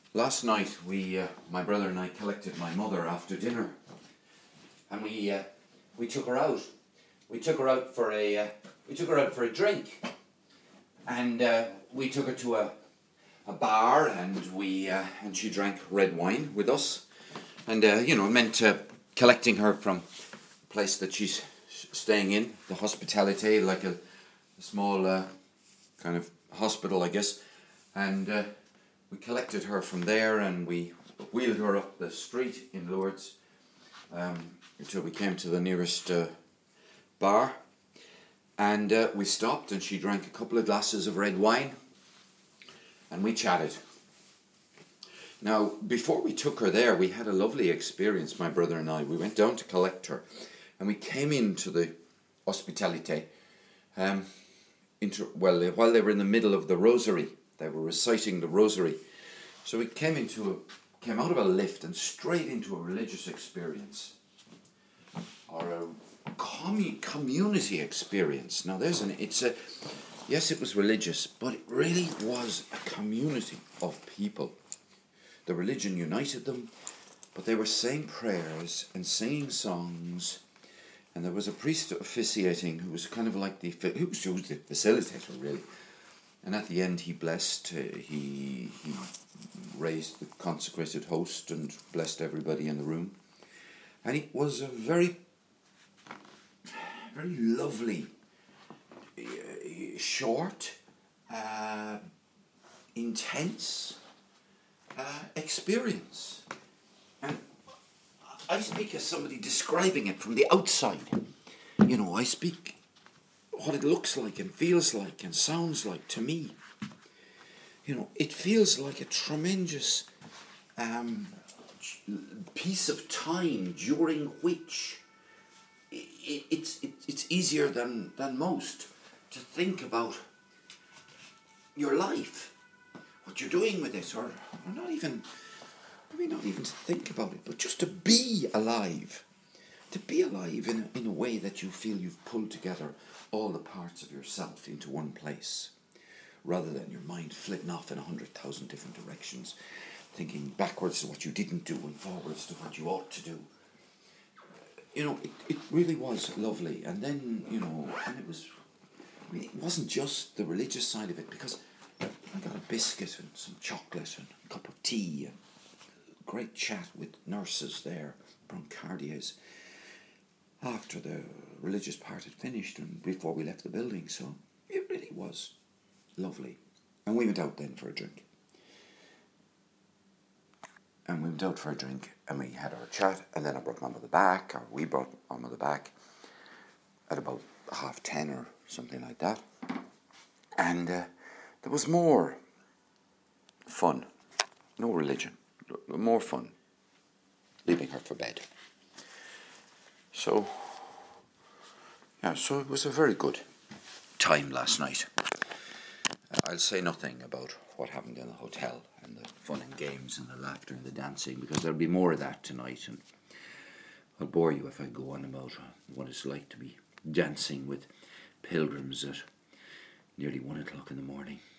Last night my brother and I collected my mother after dinner, and we took her out. We took her out for a drink, and we took her to a bar, and she drank red wine with us, and it meant collecting her from the place that she's staying in, the hospitality, like a small kind of hospital, I guess, and we collected her from there, and we wheeled her up the street in Lourdes until we came to the nearest bar, and we stopped, and she drank a couple of glasses of red wine, and we chatted. Now, before we took her there, we had a lovely experience, my brother and I. We went down to collect her, and we came into the hospitality while they were in the middle of the rosary. They were reciting the rosary. So we came out of a lift and straight into a religious experience, or a community experience. Now yes, it was religious, but it really was a community of people. The religion united them, but they were saying prayers and singing songs, and there was a priest officiating who was kind of like the facilitator, really. And at the end, he blessed. He raised the consecrated host and blessed everybody in the room. And it was a very, very lovely, short, intense experience. And I speak as somebody describing it from the outside. I speak what it looks like and feels like and sounds like to me. It feels like a tremendous piece of time during which it's easier than most to think about your life, what you're doing with it, or maybe not even to think about it, but just to be alive. To be alive in a way that you feel you've pulled together all the parts of yourself into one place, rather than your mind flitting off in 100,000 different directions, thinking backwards to what you didn't do and forwards to what you ought to do. It really was lovely. And then, and it wasn't just the religious side of it, because I got a biscuit and some chocolate and a cup of tea and a great chat with nurses there, broncardiers, after the religious part had finished and before we left the building. So it really was lovely. And we went out then for a drink. And we had our chat, and then I brought my mother back, or we brought my mother back at about 10:30 or something like that. And there was more fun, no religion, more fun, leaving her for bed. So it was a very good time last night. I'll say nothing about what happened in the hotel and the fun and games and the laughter and the dancing, because there'll be more of that tonight, and I'll bore you if I go on about what it's like to be dancing with pilgrims at nearly 1 o'clock in the morning.